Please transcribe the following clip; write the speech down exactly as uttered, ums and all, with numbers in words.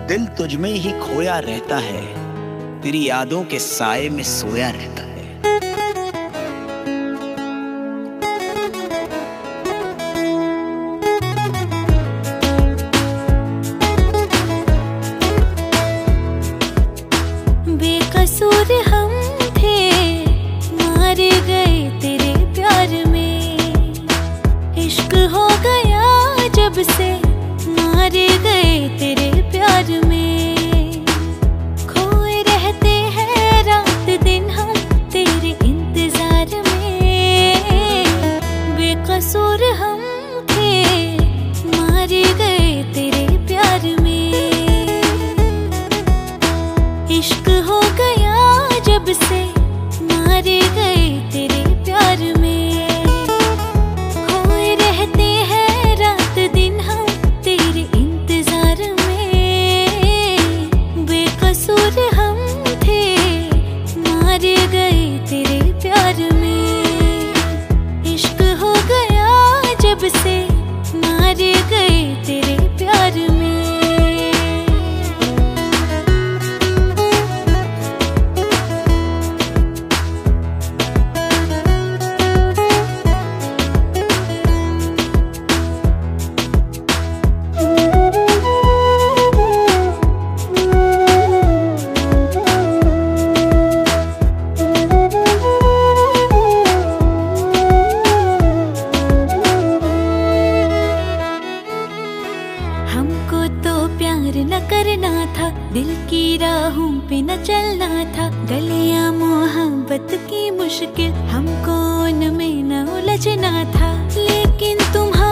दिल तुझ में ही खोया रहता है, तेरी यादों के साए में सोया रहता है। बेकसूर हम थे, मार गए तेरे प्यार में। इश्क हो गया जब से, मार गए तेरे प्यार में। खोए रहते हैं रात दिन हम तेरे इंतजार में। बेकसूर हम थे, मार गए तेरे प्यार में। इश्क हो गया जब से, मार गए तेरे प्यार में। खोए रहते हैं रात दिन हम तेरे इंतजार में। बेकसूर हम थे, मार गए तेरे प्यार में। इश्क हो गया जब से, मार गए तेरे प्यार में। हमको तो प्यार न करना था, दिल की राहों पे न चलना था। गलियां मोहब्बत की मुश्किल, हमको उनमें न उलझना था। लेकिन तुम